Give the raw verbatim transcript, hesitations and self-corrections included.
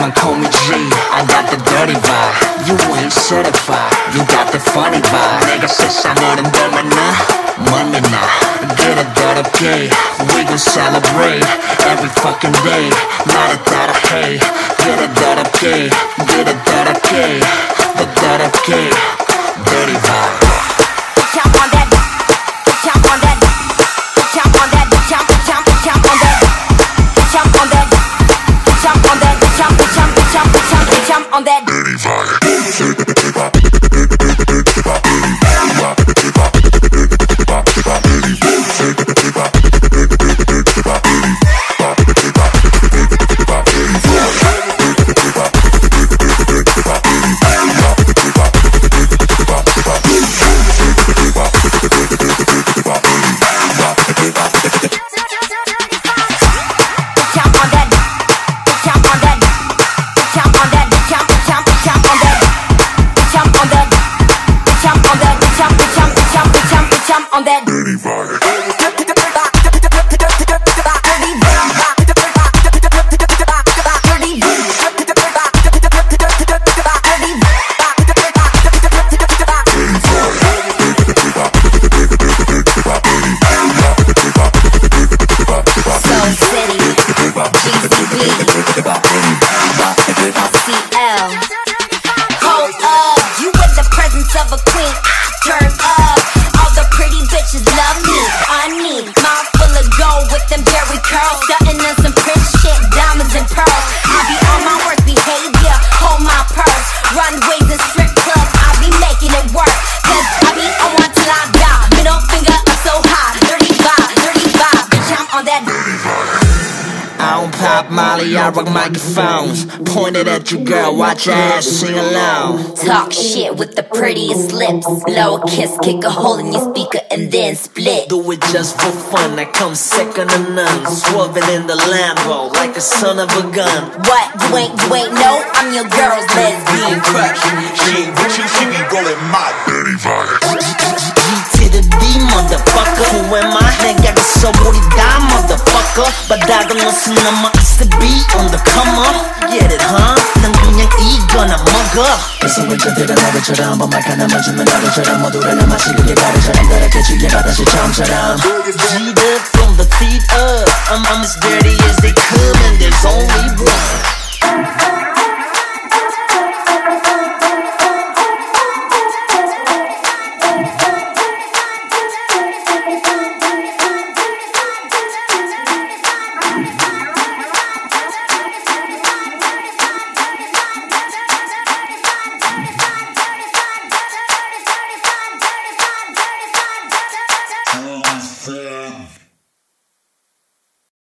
그냥 call me G. I got the dirty vibe, you ain't certified. You got the funny vibe. 내가 세상을 흔들면 나 money now. Get it 더럽게, we gon' celebrate every fucking day. 나를 따라해. Get it 더럽게, get it 더럽게, the 더럽게, dirty vibe. Jump on that, jump on that, jump on that, jump, jump, jump on that, jump on that, jump on that, jump, jump, jump, jump, jump on that. Dirty vibe. On that dirty vibe. Molly, I rock microphones pointed at you, girl, watch your ass sing along. Talk shit with the prettiest lips. Blow a kiss, kick a hole in your speaker and then split. Do it just for fun, I come second to none. Swerving in the Lambo like a son of a gun. What, you ain't, you ain't know? I'm your girl's lesbian crush. She ain't with you, she be rolling my dirty vibe. G to the D, motherfucker. Who am I? 내가 그 소울이 다, motherfucker. 바닥은 무슨 number is to be on the come up. Get it, huh? 난 그냥 이거나 먹어. 그래서 왼쪽들은 나를처럼 번말 하나 맞으면 나를처럼 모두를 나 마시게 가르처럼 그렇게 지게가 다시 처음처럼. G'd up from the feet up. I'm, I'm as dirty as they come and there's only one.